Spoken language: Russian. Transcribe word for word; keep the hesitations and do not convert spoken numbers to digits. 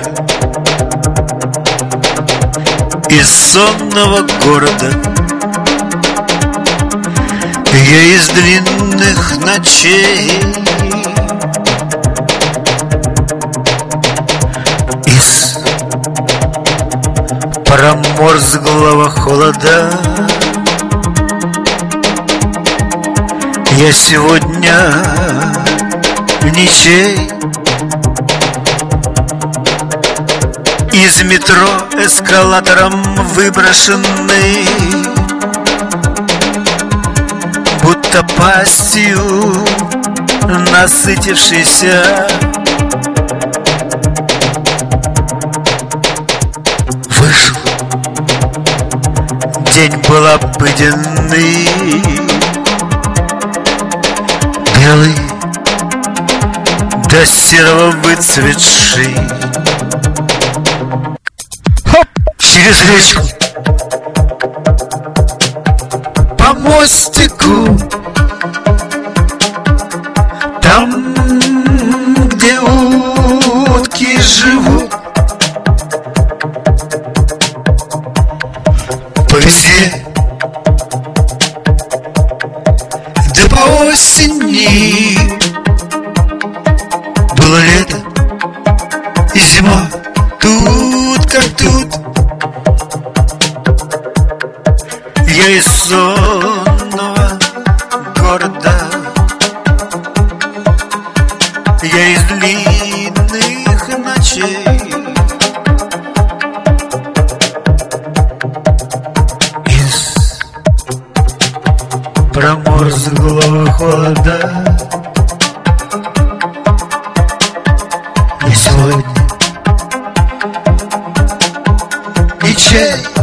из сонного города. Я из длинных ночей, из проморзглого холода. Я сегодня ничей, из метро эскалатором выброшенный, будто пастью насытившийся. Вышел, день был обыденный, белый до серого выцветший. Хоп! Через речку по мостику, там, где утки живут. По весне да по осени, было лето и зима, тут как тут. Я из сонного города, я из длинных ночей, из проморзглого холода. Я сегодня ничей,